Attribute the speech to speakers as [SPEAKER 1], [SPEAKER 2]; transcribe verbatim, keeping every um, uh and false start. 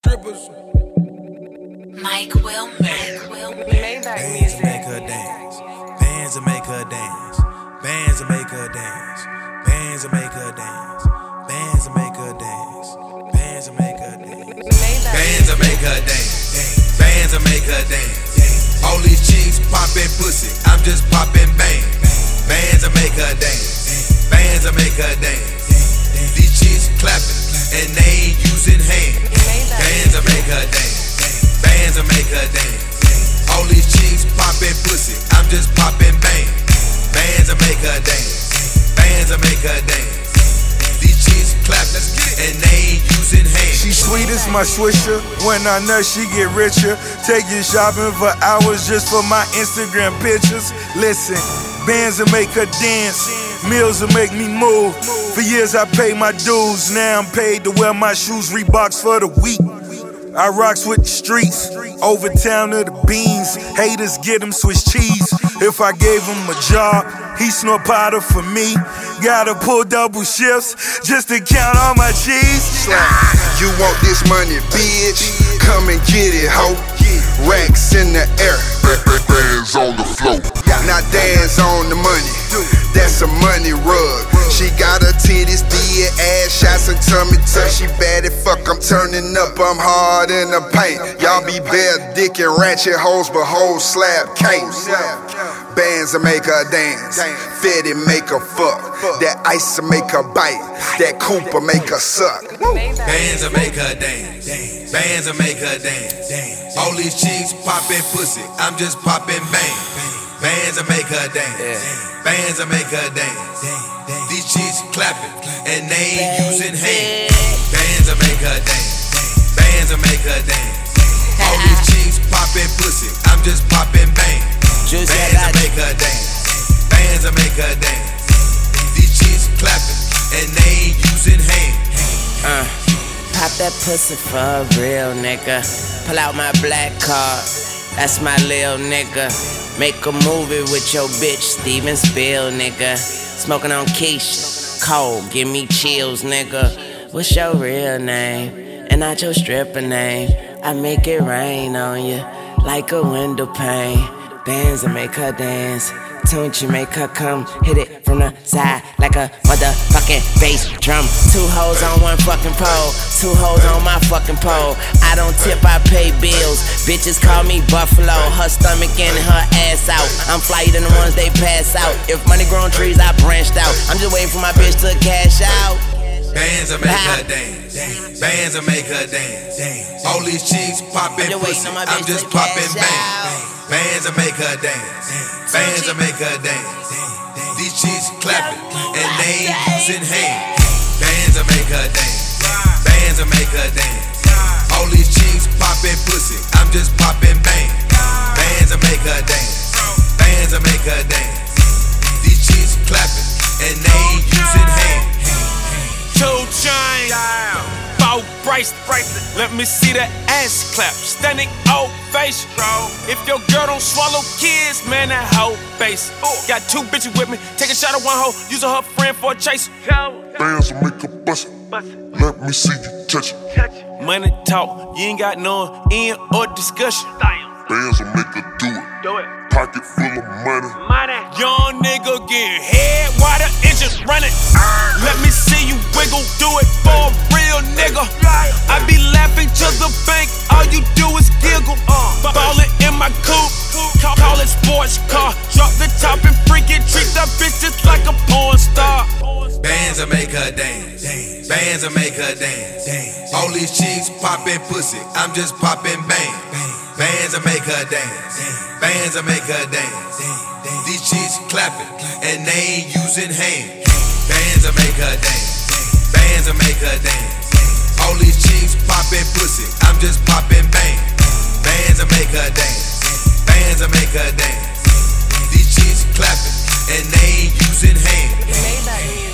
[SPEAKER 1] strippers.
[SPEAKER 2] Mike Wilmer.
[SPEAKER 3] Bands to make her dance. Bands to make her dance. Bands to make her dance. Bands to make her dance. Bands to make her dance. Bands to make her dance. Bands to make her dance. Bands to make her dance. All these chicks poppin' pussy, I'm just poppin' bang. Bands to make her dance. Bands to make her dance. These chicks clappin' and they ain't using hands. Bands to make her dance. Bands to make her dance. All these chicks poppin' pussy, I'm just poppin' bang. Bands to make her dance. Bands to make her dance. These chicks clappin' and they ain't using hands.
[SPEAKER 4] She sweet as my Swisher. When I nut, she get richer. Take you shopping for hours just for my Instagram pictures. Listen, bands will make her dance. Meals will make me move. For years I paid my dues. Now I'm paid to wear my shoes. Reeboks for the week. I rocks with the streets, over town to the beans. Haters get him Swiss cheese. If I gave him a job, he snort powder for me. Gotta pull double shifts just to count all my cheese.
[SPEAKER 5] You want this money, bitch? Come and get it, ho. Racks in the air, bands on the floor. Now dance on the money, that's a money rug. She got her titties, did ass shots and tummy tuck. She bad as fuck, I'm turning up, I'm hard in the paint. Y'all be bare dick and ratchet hoes, but hoes slap cakes. Bands will make her dance, Fetty make her fuck. That ice will make her bite, that Cooper make her suck.
[SPEAKER 3] Bands will make her dance. Bands will make her dance. All these chicks poppin' pussy, I'm just poppin' bang. Bands will make her dance. Bands will make her dance. These chicks clappin' and they ain't using hands. Bands will make her dance. Bands will make her dance. All these chicks poppin' pussy, I'm just poppin' bang. Bands will make her dance. Bands will make her dance. These chicks clappin' and they ain't using hands.
[SPEAKER 6] Uh, pop that pussy for a real nigga. Pull out my black card, that's my lil nigga. Make a movie with your bitch, Steven Spiel, nigga. Smoking on Keisha, cold, give me chills, nigga. What's your real name? And not your stripper name. I make it rain on you like a window pane. Bands and make her dance. Tunchi make her come, hit it from the side like a motherfucking bass drum. Two hoes on one fucking pole, two hoes on my fucking pole. I don't tip, I pay bills. Bitches call me Buffalo, her stomach in, her ass out. I'm flyer than the ones they pass out. If money grown trees, I branched out. I'm just waiting for my bitch to cash out.
[SPEAKER 3] Bands will make her dance. Bands will make her dance. All these chicks poppin' pussy, I'm just poppin' bang. Bands will make her dance. Bands will make her dance. These chicks clappin' and they ain't using hands. Bands will make her dance. Bands will make her dance. All these chicks poppin' pussy, I'm just poppin' bang. Bands will make her dance. Bands will make her dance. These chicks clappin' and they ain't using hands.
[SPEAKER 7] Two chains, bow bracelet. Let me see that ass clap. Standing ovation. If your girl don't swallow kids, man, that hoe base. Got two bitches with me. Take a shot at one hoe, using her friend for a chase.
[SPEAKER 5] Bands will make her bust it. Let me see you touch it.
[SPEAKER 7] Money talk, you ain't got no end or discussion.
[SPEAKER 5] Bands will make her do it.
[SPEAKER 7] Do it.
[SPEAKER 5] Pocket full of money.
[SPEAKER 7] Money. Young nigga get head while the engine running. Let me see you wiggle, do it for a real nigga. I be laughing to the bank, all you do is giggle. Ballin' in my coupe, call it sports car. Drop the top and freak it, treat that bitch just like a porn star.
[SPEAKER 3] Bands will make her dance. Bands will make her dance. All these chicks poppin' pussy, I'm just poppin' bang. Bands will make her dance. Bands will make her dance. These chicks clappin' and they ain't using hands. Bands will make her dance. Bands will make her dance. All these chicks poppin' pussy, I'm just poppin' bang. Bands will make her dance. Bands will make her dance. These chicks clappin' and they ain't using hands.